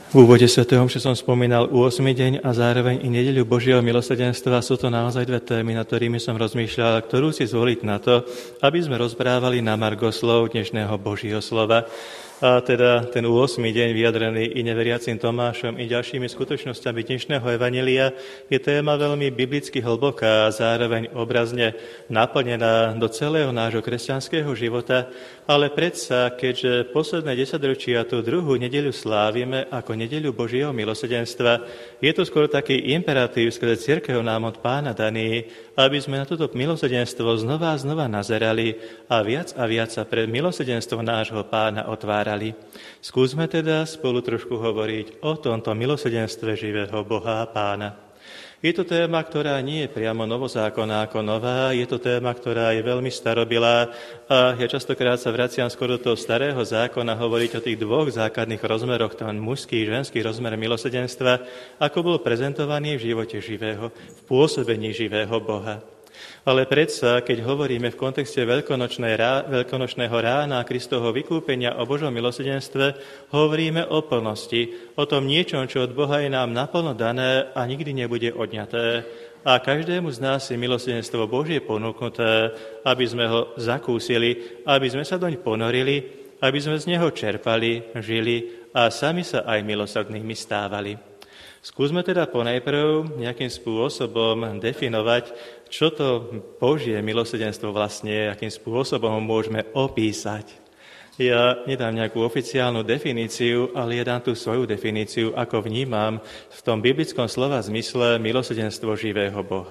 V úvode svätého omše som spomínal 8. deň a zároveň i nedeľu Božieho milosrdenstva. Sú to naozaj dve témy, nad ktorými som rozmýšľal, ktorú si zvoliť na to, aby sme rozprávali na margo slov dnešného Božieho slova. A teda ten 8. deň vyjadrený i neveriacim Tomášom, i ďalšími skutočnosťami dnešného evanjelia je téma veľmi biblicky hlboká a zároveň obrazne naplnená do celého nášho kresťanského života, ale predsa, keďže posledné 10 ročia tú druhú nedeľu slávime ako nedeľu Božieho milosrdenstva, je to skôr taký imperatív, skrze cirkev nám od Pána daný, aby sme na toto milosrdenstvo znova a znova nazerali a viac sa pred milosrdenstvo nášho Pána otvárali. Skúsme teda spolu trošku hovoriť o tomto milosrdenstve živého Boha a Pána. Je to téma, ktorá nie je priamo novozákonná ako nová, je to téma, ktorá je veľmi starobilá a ja častokrát sa vraciam skôr do toho starého zákona hovoriť o tých dvoch základných rozmeroch, ten mužský a ženský rozmer milosrdenstva, ako bol prezentovaný v živote živého, v pôsobení živého Boha. Ale predsa, keď hovoríme v kontexte veľkonočného rána Kristovho vykúpenia o Božom milosrdenstve, hovoríme o plnosti, o tom niečom, čo od Boha je nám naplno dané a nikdy nebude odňaté. A každému z nás je milosrdenstvo Božie ponúknuté, aby sme ho zakúsili, aby sme sa doň ponorili, aby sme z neho čerpali, žili a sami sa aj milosrdnými stávali. Skúsme teda ponajprv nejakým spôsobom definovať, čo to Božie milosrdenstvo vlastne je, akým spôsobom ho môžeme opísať. Ja nedám nejakú oficiálnu definíciu, ale ja dám tú svoju definíciu, ako vnímam v tom biblickom slova zmysle milosrdenstvo živého Boha.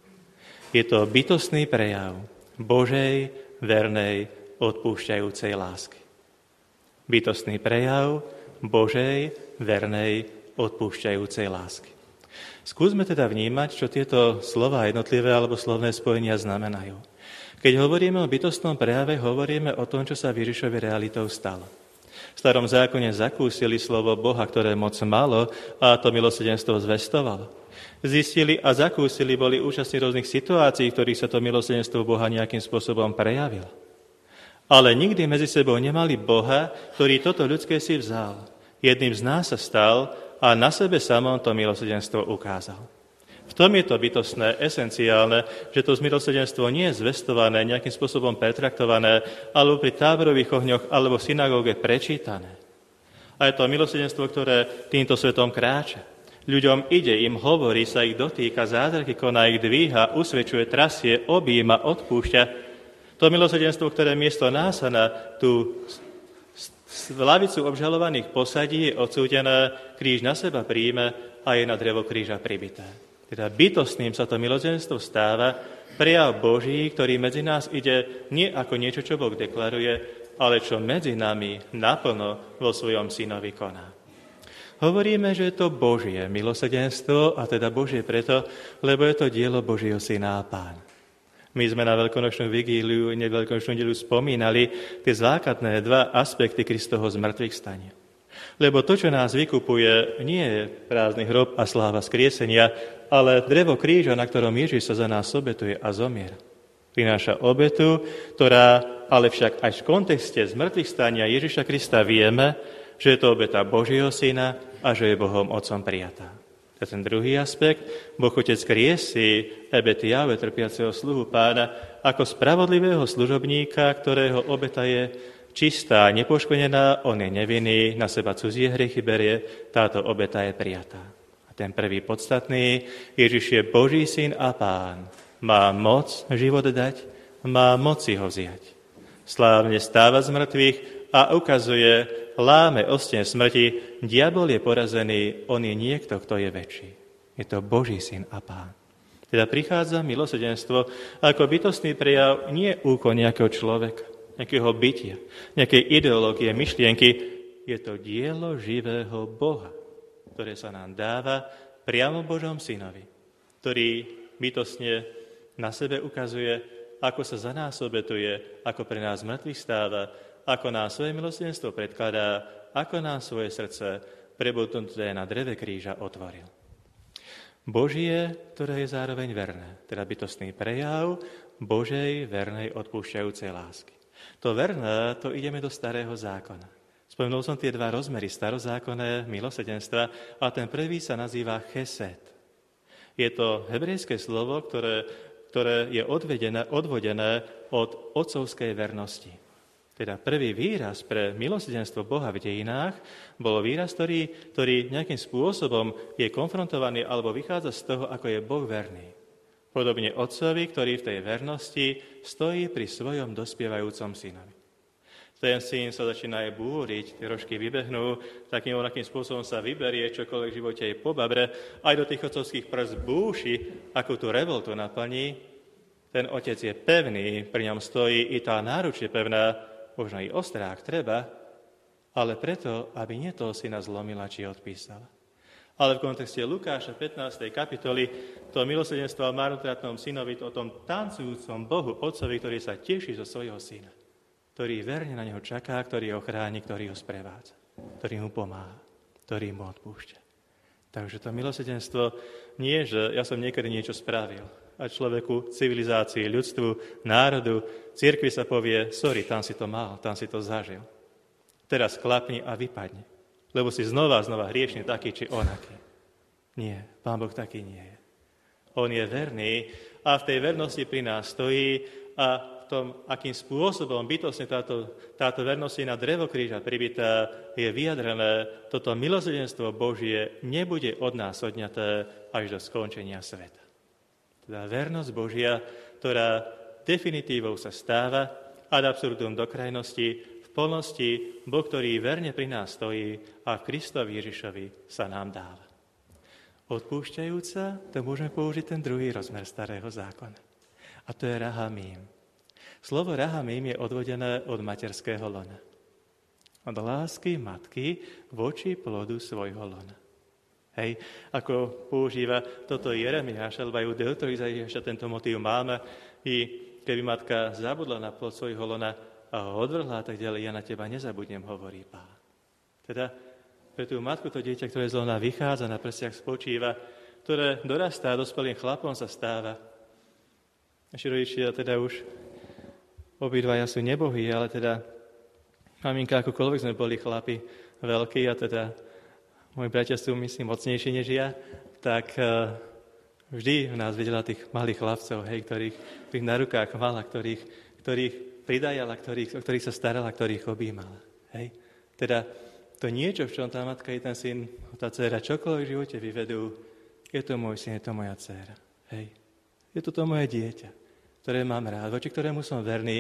Je to bytostný prejav Božej, vernej, odpúšťajúcej lásky. Bytostný prejav Božej, vernej, odpúšťajúcej lásky. Skúsme teda vnímať, čo tieto slova jednotlivé alebo slovné spojenia znamenajú. Keď hovoríme o bytostnom prejave, hovoríme o tom, čo sa Ježišovi realitou stalo. V starom zákone zakúsili slovo Boha, ktoré moc malo a to milosrdenstvo zvestovalo. Zistili a zakúsili, boli účastní rôznych situácií, v ktorých sa to milosrdenstvo Boha nejakým spôsobom prejavilo. Ale nikdy medzi sebou nemali Boha, ktorý toto ľudské si vzal. Jedným z nás sa stal a na sebe samom to milosrdenstvo ukázal. V tom je to bytostné, esenciálne, že to milosrdenstvo nie je zvestované, nejakým spôsobom pertraktované, alebo pri táborových ohňoch, alebo v synagóge prečítané. A je to milosrdenstvo, ktoré týmto svetom kráča. Ľuďom ide, im hovorí, sa ich dotýka, zázraky koná, ich dvíha, usvedčuje, trasie, objíma, odpúšťa. To milosrdenstvo, ktoré miesto nás sa na tú v lavicu obžalovaných posadí, je odsúdené, kríž na seba príjme a je na drevo kríža pribité. Teda bytostným sa to milosrdenstvo stáva, prejav Boží, ktorý medzi nás ide nie ako niečo, čo Boh deklaruje, ale čo medzi nami naplno vo svojom synovi koná. Hovoríme, že je to Božie milosrdenstvo, a teda Božie preto, lebo je to dielo Božieho Syna a Pána. My sme na veľkonočnú vigíliu, veľkonočnú nedeľu spomínali tie základné dva aspekty Kristovho zmrtvých stania. Lebo to, čo nás vykupuje, nie je prázdny hrob a sláva skriesenia, ale drevo kríža, na ktorom Ježiš sa za nás obetuje a zomiera. Prináša obetu, ktorá ale však aj v kontexte zmrtvých stania Ježiša Krista vieme, že je to obeta Božieho Syna a že je Bohom Otcom prijatá. To je ten druhý aspekt. Boh Otec kriesí ebety Jahve, trpiaceho sluhu Pána, ako spravodlivého služobníka, ktorého obeta je čistá, nepoškvrnená, on je nevinný, na seba cudzie hriechy berie, táto obeta je prijatá. A ten prvý podstatný, Ježiš je Boží Syn a Pán. Má moc život dať, má moc si ho vziať. Slávne stáva z mŕtvych a ukazuje, láme osteň smrti, diabol je porazený, on je niekto, kto je väčší. Je to Boží Syn a Pán. Teda prichádza milosrdenstvo ako bytostný prejav, nie úkon nejakého človeka, nejakého bytia, nejakej ideológie, myšlienky. Je to dielo živého Boha, ktoré sa nám dáva priamo Božom Synovi, ktorý bytostne na sebe ukazuje, ako sa za nás obetuje, ako pre nás mŕtvych stáva, ako nám svoje milosrdenstvo predkladá, ako nám svoje srdce prebudnuté na dreve kríža otvoril. Božie, ktoré je zároveň verné, teda bytostný prejav Božej vernej odpúšťajúcej lásky. To verné, to ideme do starého zákona. Spomenul som tie dva rozmery, starozákonné milosrdenstva, a ten prvý sa nazýva chesed. Je to hebrejské slovo, ktoré je odvodené od otcovskej vernosti. Teda prvý výraz pre milosrdenstvo Boha v dejinách bol výraz, ktorý nejakým spôsobom je konfrontovaný alebo vychádza z toho, ako je Boh verný. Podobne otcovi, ktorý v tej vernosti stojí pri svojom dospievajúcom synovi. Ten syn sa začína aj búriť, tie rožky vybehnú, takým spôsobom sa vyberie, čokoľvek v živote je po babre, aj do tých otcovských prst búši, akú tú revoltu naplní. Ten otec je pevný, pri ňom stojí i tá náruč je pevná, možno i ostrá, ak treba, ale preto, aby nie toho syna zlomila či odpísala. Ale v kontexte Lukáša 15. kapitoly to milosrdenstvo o marnotratnom synovi, o tom tancujúcom Bohu, otcovi, ktorý sa teší zo svojho syna, ktorý verne na neho čaká, ktorý ho chráni, ktorý ho sprevádza, ktorý mu pomáha, ktorý mu odpúšťa. Takže to milosrdenstvo nie, že ja som niekedy niečo spravil a človeku, civilizácii, ľudstvu, národu, cirkvi sa povie, sorry, tam si to mal, tam si to zažil. Teraz klapni a vypadni, lebo si znova hriešný taký či onaký. Nie, Pán Boh taký nie je. On je verný a v tej vernosti pri nás stojí a tom, akým spôsobom bytostne táto vernosť je na drevo kríža pribitá, je vyjadrené, toto milosrdenstvo Božie nebude od nás odňaté až do skončenia sveta. Teda vernosť Božia, ktorá definitívou sa stáva ad absurdum do krajnosti, v plnosti Boh, ktorý verne pri nás stojí a v Kristovi Ježišovi sa nám dáva. Odpúšťajúca, to môžeme použiť ten druhý rozmer starého zákona. A to je rahamím. Slovo rahamím je odvodené od materského lona. Od lásky matky voči plodu svojho lona. Hej, ako používa toto Jeremiáš, alebo aj u Deuteroizaiáša tento motív máme, i keby matka zabudla na plod svojho lona a ho odvrhla, tak ďalej, ja na teba nezabudnem, hovorí Pán. Teda pre tú matku to dieťa, ktoré z lona vychádza, na prstiach spočíva, ktoré dorastá, dospelým chlapom sa stáva. Naši rodičia teda už obidvaja sú nebohí, ale teda maminka, akokoľvek sme boli chlapi veľkí a teda moji bratia sú, myslím, mocnejší než ja, tak vždy v nás videla tých malých chlapcov, hej, ktorých na rukách mala, ktorých pridajala, o ktorých sa starala, ktorých objímala. Hej. Teda to niečo, v čom tá matka i ten syn, tá dcéra, čokoľvek v živote vyvedú, je to môj syn, je to moja dcéra. Hej. Je to moje dieťa, ktoré mám rád, voči ktorému som verný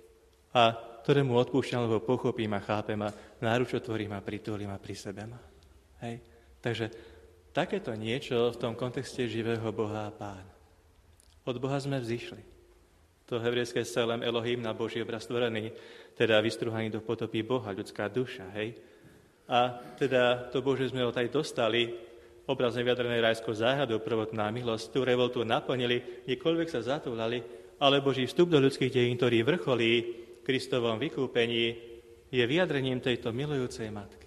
a ktorému odpúšťam, lebo pochopím a chápem a náruč otvorím a pritúlim a pri sebe má. Hej. Takže takéto niečo v tom kontexte živého Boha a Pána. Od Boha sme vzišli. To hebrejské selem Elohim na Boží obraz stvorený, teda vystruhaný do potopy Boha, ľudská duša, hej. A teda to Bože sme od aj dostali, obrazne vyjadrené rajskou záhradou, prvotná milosť, tú revoltu naplnili, kdekoľvek sa zatúlali, ale Boží vstup do ľudských dejín, ktorý vrcholí Kristovom vykúpení, je vyjadrením tejto milujúcej matky.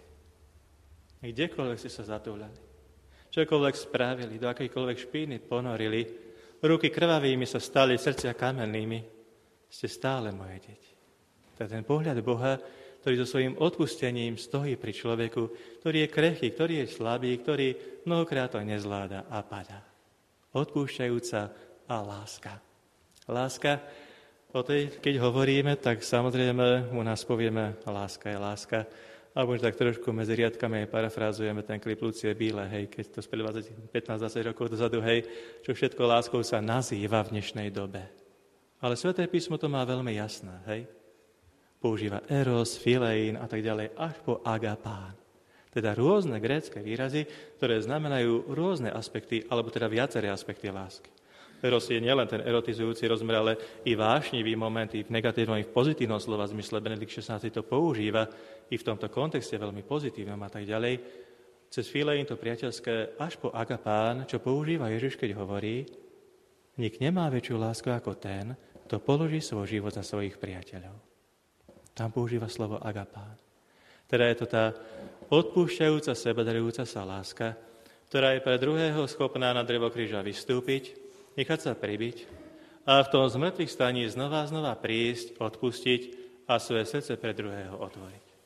Kdekoľvek ste sa zatúlali, čokoľvek spravili, do akejkoľvek špíny ponorili, ruky krvavými sa stali, srdcia kamennými, ste stále moje deti. To je ten pohľad Boha, ktorý so svojím odpustením stojí pri človeku, ktorý je krehký, ktorý je slabý, ktorý mnohokrát to nezvláda a padá. Odpúšťajúca a láska. Láska, o tej, keď hovoríme, tak samozrejme u nás povieme láska je láska. Alebo tak trošku medzi riadkami aj parafrázujeme ten klip Lucie Bíle, hej, keď to speli 15-20 rokov dozadu, hej, čo všetko láskou sa nazýva v dnešnej dobe. Ale Sväté písmo to má veľmi jasné, hej. Používa eros, filein a tak ďalej, až po agapán. Teda rôzne grécke výrazy, ktoré znamenajú rôzne aspekty, alebo teda viaceré aspekty lásky. Eros je nielen ten erotizujúci rozmer, ale i vášnivý moment, i v negatívnom, i v pozitívnom slova zmysle. Benedikt XVI to používa i v tomto kontexte veľmi pozitívnom a tak ďalej. Cez filein to priateľské až po agapán, čo používa Ježiš, keď hovorí, nik nemá väčšiu lásku ako ten, kto položí svoj život za svojich priateľov. Tam používa slovo agapán. Teda je to tá odpúšťajúca, sebadarujúca sa láska, ktorá je pre druhého schopná na drevo kríža vystúpiť, nechať sa pribiť a v tom zmrtvých staní znova prísť, odpustiť a svoje srdce pre druhého otvoriť.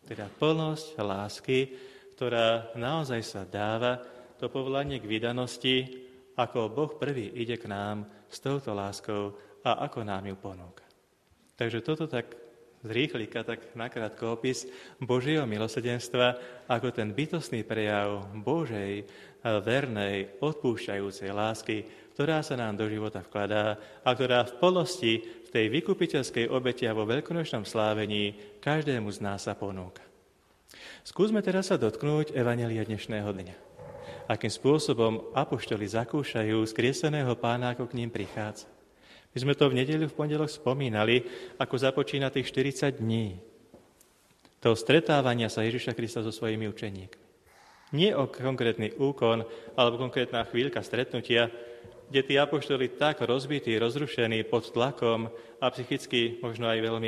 Teda plnosť lásky, ktorá naozaj sa dáva, to povolanie k vydanosti, ako Boh prvý ide k nám s touto láskou a ako nám ju ponúka. Takže toto tak z rýchlika, tak nakrátko opis Božieho milosrdenstva ako ten bytostný prejav Božej, vernej, odpúšťajúcej lásky, ktorá sa nám do života vkladá a ktorá v plnosti, v tej vykupiteľskej obeti a vo veľkonočnom slávení každému z nás sa ponúka. Skúsme teraz sa dotknúť evanjelia dnešného dňa. Akým spôsobom apoštoli zakúšajú skrieseného Pána, ako k ním prichádza. My sme to v nedeľu, v pondelok spomínali, ako započína tých 40 dní toho stretávania sa Ježiša Krista so svojimi učeníkmi. Nie o konkrétny úkon alebo konkrétna chvíľka stretnutia, kde tí apoštoli tak rozbití, rozrušení pod tlakom a psychicky možno aj veľmi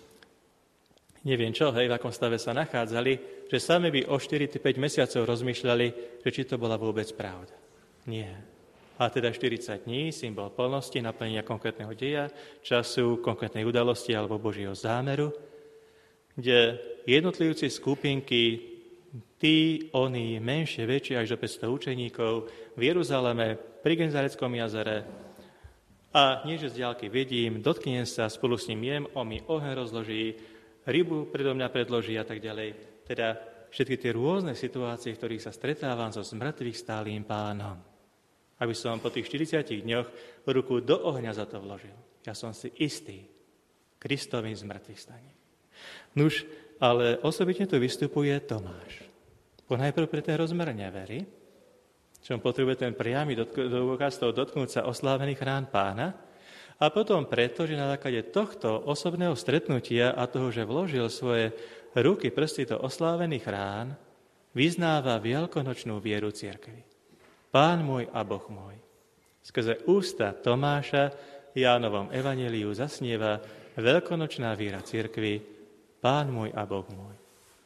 neviem čo, v akom stave sa nachádzali, že sami by o 4-5 mesiacov rozmýšľali, že či to bola vôbec pravda. Nie. A teda 40 dní, symbol plnosti, naplnenia konkrétneho deja, času, konkrétnej udalosti alebo Božieho zámeru, kde jednotlivci skupinky, tí, oni, menšie, väčšie, až do 500 učeníkov v Jeruzaleme, pri Genzareckom jazere a niečo z diaľky vidím, dotknem sa, spolu s ním jem, on mi oheň rozloží, rybu predo mňa predloží a tak ďalej. Teda všetky tie rôzne situácie, v ktorých sa stretávam so zmrtvých stálým Pánom. Aby som po tých 40 dňoch ruku do ohňa za to vložil. Ja som si istý Kristovým zmrtvých staním. Nuž, ale osobitne tu vystupuje Tomáš. Ponajprv pre ten rozmer nevery, čom potrebuje ten priamy dôkaz toho dotknúť sa oslávených rán Pána, a potom preto, že na základe tohto osobného stretnutia a toho, že vložil svoje ruky, prsty do oslávených rán, vyznáva veľkonočnú vieru cirkvi. Pán môj a Boh môj. Skrze ústa Tomáša Jánovom evanjeliu zasnieva veľkonočná viera cirkvi, Pán môj a Boh môj.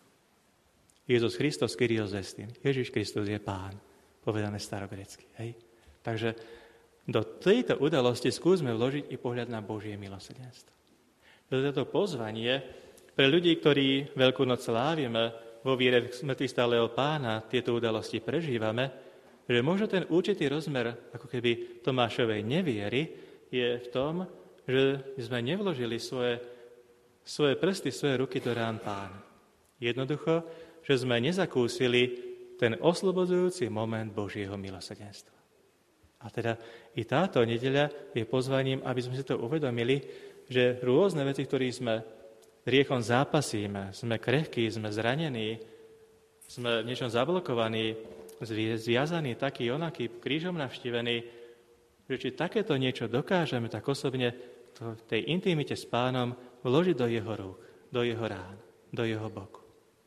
Jezus Christos Kyrios estin. Ježiš Kristus je Pán, povedané starogrécky. Hej? Takže do tejto udalosti skúsme vložiť i pohľad na Božie milosrdenstvo. Toto pozvanie pre ľudí, ktorí Veľkú noc slávime, vo viere v smrti stáleho Pána tieto udalosti prežívame, že možno ten určitý rozmer, ako keby Tomášovej neviery, je v tom, že sme nevložili svoje prsty, svoje ruky do rán Pána. Jednoducho, že sme nezakúsili ten oslobodzujúci moment Božieho milosrdenstva. A teda i táto nedeľa je pozvaním, aby sme si to uvedomili, že rôzne veci, ktorých sme hriechom zápasíme, sme krehkí, sme zranení, sme v niečom zablokovaní, zviazaní, taký onaký, krížom navštívení, že či takéto niečo dokážeme tak osobne v tej intimite s Pánom vložiť do jeho rúk, do jeho rán, do jeho boku.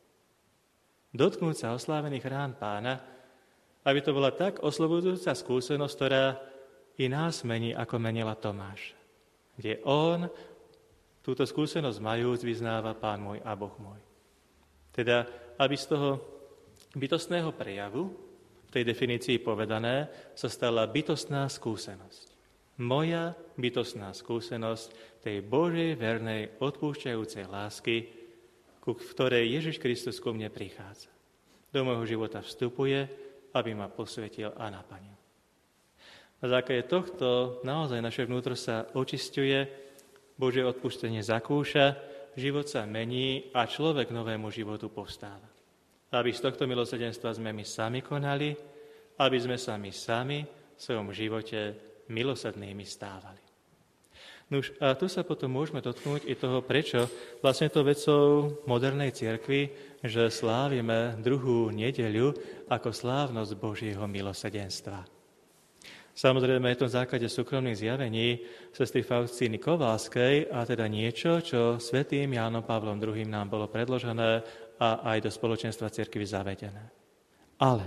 Dotknúť sa oslávených rán Pána, aby to bola tak oslobodzujúca skúsenosť, ktorá i nás mení, ako menila Tomáš. Kde on túto skúsenosť majúc vyznáva Pán môj a Boh môj. Teda, aby z toho bytostného prejavu, v tej definícii povedané, sa stala bytostná skúsenosť. Moja bytostná skúsenosť tej Božej vernej odpúšťajúcej lásky, ku ktorej Ježiš Kristus ku mne prichádza. Do môjho života vstupuje, aby ma posvetil a naplnil. Na základe tohto naozaj naše vnútro sa očisťuje, Božie odpustenie zakúša, život sa mení a človek novému životu povstáva. Aby z tohto milosrdenstva sme my sami konali, aby sme sa my sami v svojom živote milosrdnými stávali. Nuž, a tu sa potom môžeme dotknúť i toho, prečo vlastne to vecou modernej cirkvi, že slávime druhú nedeľu ako slávnosť Božieho milosrdenstva. Samozrejme je to v základe súkromných zjavení sestry Faustíny Kovalskej a teda niečo, čo svätým Jánom Pavlom II nám bolo predložené a aj do spoločenstva cirkvi zavedené. Ale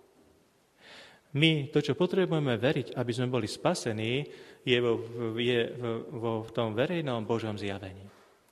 my to, čo potrebujeme veriť, aby sme boli spasení, je vo tom verejnom Božom zjavení,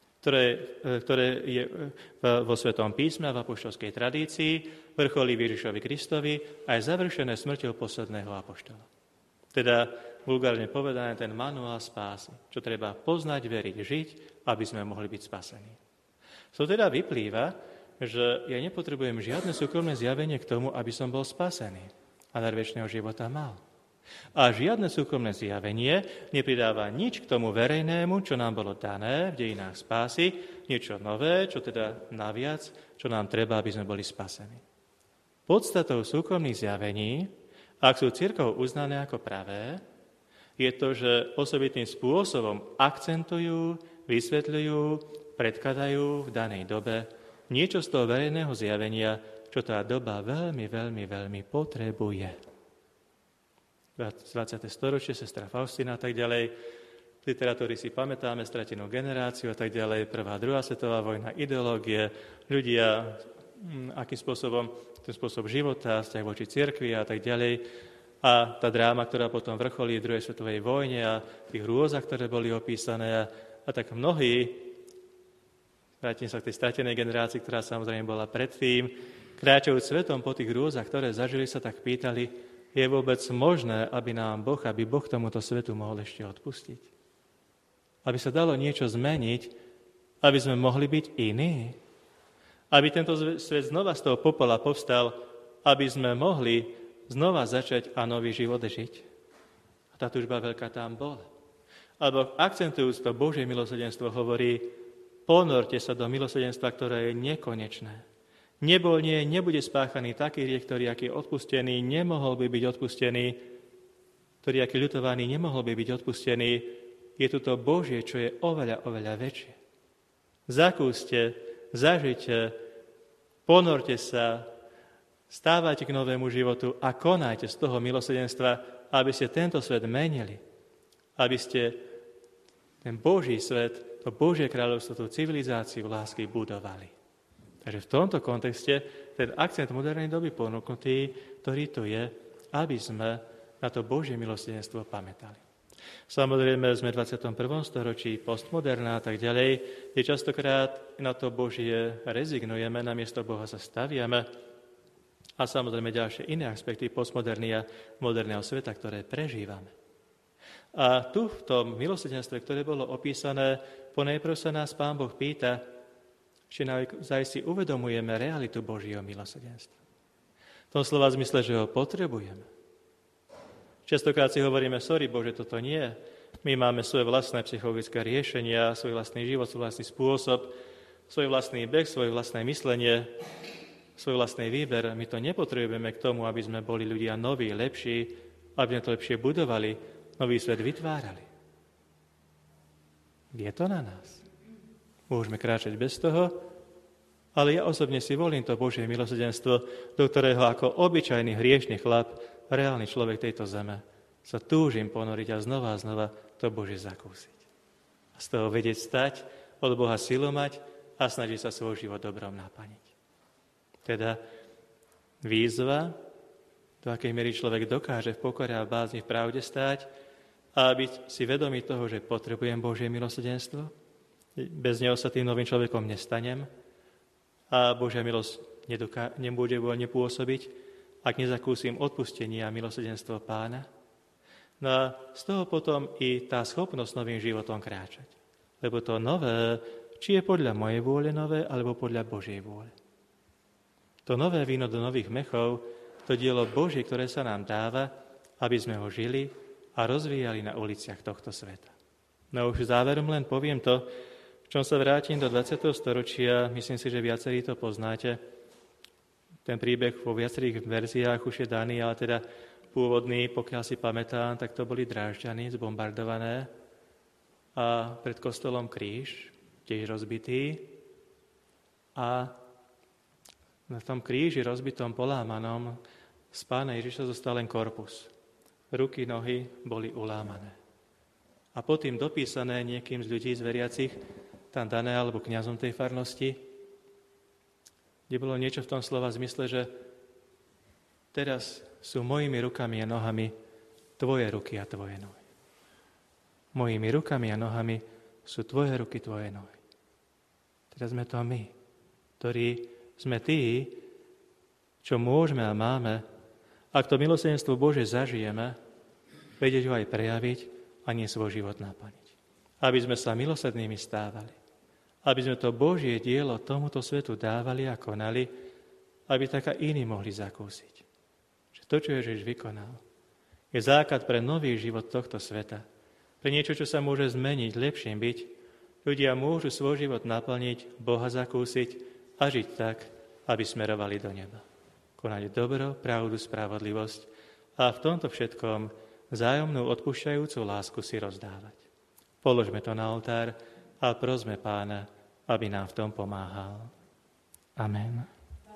ktoré je vo Svetom písme a v apoštolskej tradícii, vrcholí Ježišovi Kristovi a je završené smrťou posledného apoštola. Teda vulgárne povedané ten manuál spásy, čo treba poznať, veriť, žiť, aby sme mohli byť spasení. To teda vyplýva, že ja nepotrebujem žiadne súkromné zjavenie k tomu, aby som bol spasený a dar večného života mal. A žiadne súkromné zjavenie nepridáva nič k tomu verejnému, čo nám bolo dané v dejinách spásy, niečo nové, čo teda naviac, čo nám treba, aby sme boli spasení. Podstatou súkromných zjavení, ak sú cirkvou uznané ako pravé, je to, že osobitným spôsobom akcentujú, vysvetľujú, predkladajú v danej dobe niečo z toho verejného zjavenia, čo tá doba veľmi, veľmi, veľmi potrebuje. 20. storočie, sestra Faustina a tak ďalej. V literatúre si pamätáme stratenú generáciu a tak ďalej. Prvá, druhá svetová vojna, ideológie, ľudia, akým spôsobom, ten spôsob života, vzťah voči cirkvi a tak ďalej. A tá dráma, ktorá potom vrcholí v druhej svetovej vojne a tých hrôzach, ktoré boli opísané a tak mnohí, vrátim sa k tej stratenej generácii, ktorá samozrejme bola predtým, kráčajúc svetom po tých hrôzach, ktoré zažili, sa tak pýtali, je vôbec možné, aby Boh tomuto svetu mohol ešte odpustiť? Aby sa dalo niečo zmeniť, aby sme mohli byť iní? Aby tento svet znova z toho popola povstal, aby sme mohli znova začať a nový život žiť? A tá tužba veľká tam bola. Alebo akcentujúc to Božie milosrdenstvo hovorí, ponorte sa do milosrdenstva, ktoré je nekonečné. Nebol, nie, nebude spáchaný taký hriech, ktorý, aký je odpustený, nemohol by byť odpustený, ktorý, aký ľutovaný, nemohol by byť odpustený. Je tu to Božie, čo je oveľa, oveľa väčšie. Zakúste, zažite, ponorte sa, stávajte k novému životu a konajte z toho milosrdenstva, aby ste tento svet menili. Aby ste ten Boží svet, to Božie kráľovstvo, tú civilizáciu lásky budovali. Takže v tomto kontexte ten akcent modernej doby ponúknutý, ktorý tu je, aby sme na to Božie milosrdenstvo pamätali. Samozrejme, sme v 21. storočí, postmoderná a tak ďalej, kde častokrát na to Božie rezignujeme, namiesto Boha sa staviame a samozrejme ďalšie iné aspekty postmodernia moderného sveta, ktoré prežívame. A tu v tom milosrdenstve, ktoré bolo opísané, ponajprv sa nás Pán Boh pýta, či naozaj si uvedomujeme realitu Božieho milosrdenstva. V tom slova zmysle, že ho potrebujeme. Častokrát si hovoríme, sorry Bože, toto nie. My máme svoje vlastné psychologické riešenia, svoj vlastný život, svoj vlastný spôsob, svoj vlastný beh, svoje vlastné myslenie, svoj vlastný výber. My to nepotrebujeme k tomu, aby sme boli ľudia noví, lepší, aby sme to lepšie budovali, nový svet vytvárali. Je to na nás. Môžeme kráčať bez toho, ale ja osobne si volím to Božie milosrdenstvo, do ktorého ako obyčajný hriešný chlap, reálny človek tejto zeme, sa túžim ponoriť a znova to Božie zakúsiť. A z toho vedieť stať, od Boha silu mať a snažiť sa svoj život dobrom naplniť. Teda výzva, do akej miery človek dokáže v pokore a bázni v pravde stáť a byť si vedomý toho, že potrebujem Božie milosrdenstvo, bez neho sa tým novým človekom nestanem a Božia milosť nebude voľne pôsobiť, ak nezakúsim odpustenie a milosrdenstvo Pána. No a z toho potom i tá schopnosť novým životom kráčať. Lebo to nové, či je podľa mojej vôle nové, alebo podľa Božej vôle. To nové víno do nových mechov, to dielo Božie, ktoré sa nám dáva, aby sme ho žili a rozvíjali na uliciach tohto sveta. No už záverom len poviem to, v čom sa vrátim do 20. storočia, myslím si, že viacerí to poznáte. Ten príbeh vo viacerých verziách už je daný, ale teda pôvodný, pokiaľ si pamätám, tak to boli Drážďany zbombardované a pred kostolom kríž, tiež rozbitý. A na tom kríži rozbitom, polámanom z Pána Ježiša zostal len korpus. Ruky, nohy boli ulámané. A potom dopísané niekým z ľudí, z veriacich, tam dané, alebo kňazom tej farnosti, kde bolo niečo v tom slova zmysle, že teraz sú mojimi rukami a nohami tvoje ruky a tvoje nohy. Mojimi rukami a nohami sú tvoje ruky, tvoje nohy. Teraz sme to my, ktorí sme tí, čo môžeme a máme, ak to milosrdenstvo Bože zažijeme, vedieť ho aj prejaviť a nie svoj život naplniť. Aby sme sa milosrdnými stávali. aby sme to Božie dielo tomuto svetu dávali a konali, aby tak aj iní mohli zakúsiť. Že to, čo Ježiš vykonal, je základ pre nový život tohto sveta, pre niečo, čo sa môže zmeniť, lepším byť. Ľudia môžu svoj život naplniť, Boha zakúsiť a žiť tak, aby smerovali do neba. Konať dobro, pravdu, spravodlivosť a v tomto všetkom vzájomnú odpúšťajúcu lásku si rozdávať. Položme to na oltár a prosme Pána, aby nám v tom pomáhal. Amen.